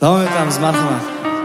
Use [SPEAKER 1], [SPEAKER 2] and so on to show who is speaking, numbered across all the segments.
[SPEAKER 1] Davom etamiz, marhamat.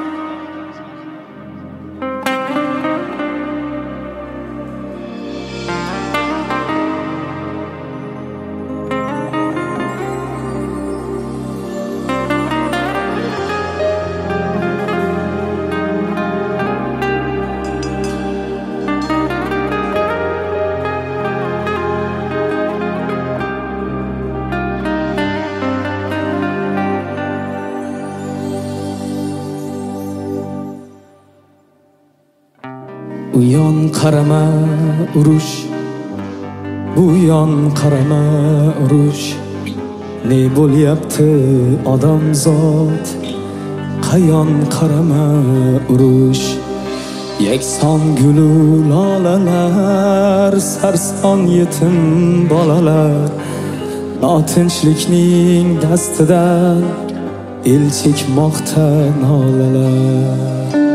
[SPEAKER 2] U yon qarama urush, bu yon qarama urush. Ne bo'lyapti odamzod, qayon qarama urush. Yakson gulu lolalar, sarson yetim bolalar, notinchlikning dastidan el chekmoqda nolalar.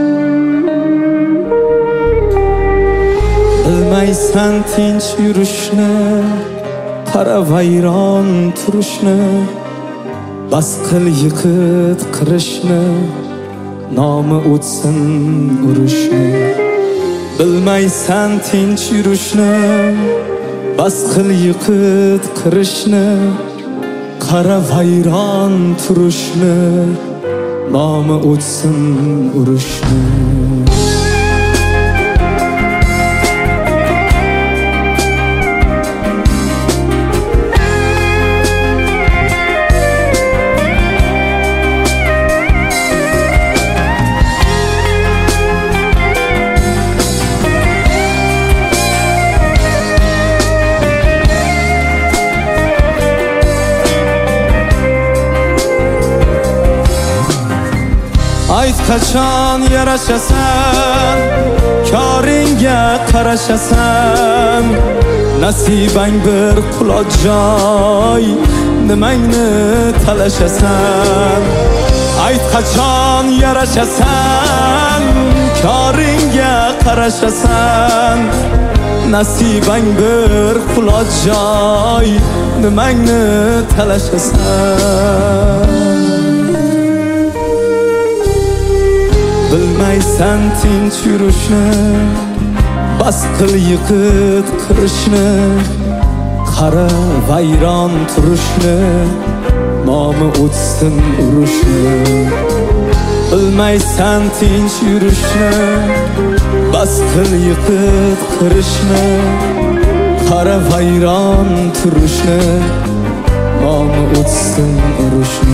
[SPEAKER 2] Bilmaysan tinch yurishni, qara vayron turishni, bas qil yiqit qirishni, nomi o'tsin urushni. Bilmaysan tinch yurishni, bas qil yiqit qirishni, qara vayron turishni, nomi o'tsin urushni. Ayt qachon yarashasan, koringga qarashasan, nasibang bir quloq joy, nimangni talashasan. Ayt qachon yarashasan, koringga qarashasan, nasibang bir quloq joy, nimangni talashasan. Bilmaysan tinch yurishni, bas qil yiqit qirishni, qara vayron turishni, nomi o'tsin urushni. Bilmaysan tinch yurishni, bas qil yiqit qirishni, qara vayron turishni, nomi o'tsin urushni.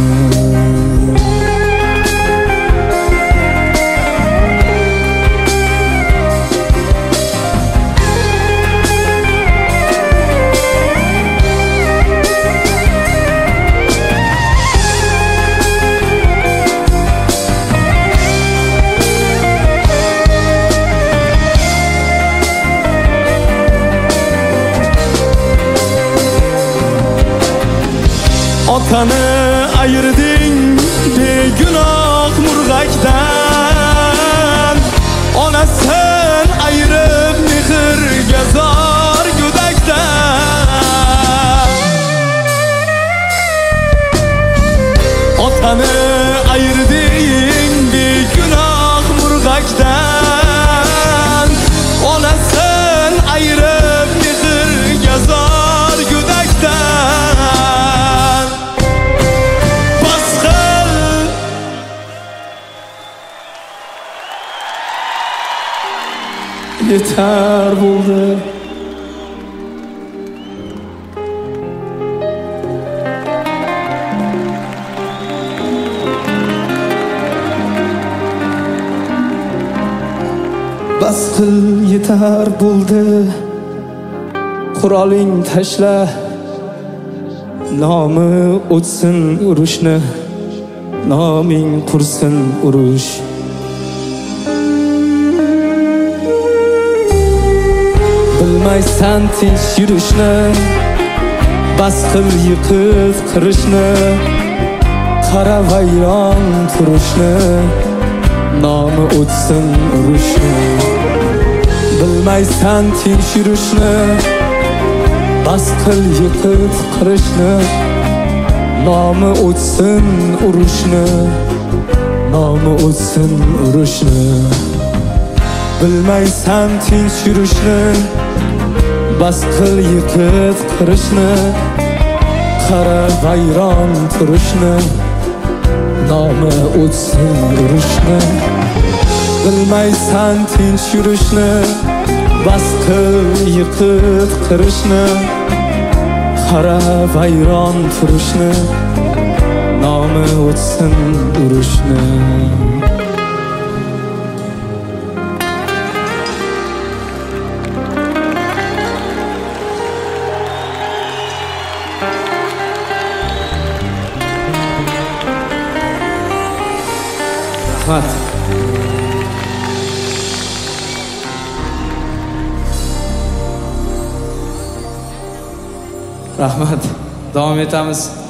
[SPEAKER 2] Otani ayırding begunoh murg'akdan, onasin ayirib mehrga zor go'dakdan. Otani ayırding begunoh murg'akdan, onasin ayirib mehrga zor go'dakdan. Yeter bo'ldi. Bas qil, yeter bo'ldi. Quroling tashla, nomi o'tsin urushni, noming qursin urush. Bilmaysan tinch yurishni, bas qil yiqit qirishni, qara vayron turishni, nomi o'tsin urushni. Bilmaysan tinch yurishni, bas qil yiqit qirishni, nomi o'tsin urushni, nomi o'tsin urushni. Bilmaysan tinch yurishni, bas qil yiqit qirishni. Qara vayron turishni, nomi o'tsin urushni. Bilmaysan tinch yurishni, bas qil yiqit qirishni. Qara vayron turishni, nomi o'tsin urushni. Rahmat. Rahmat. Davom etamiz.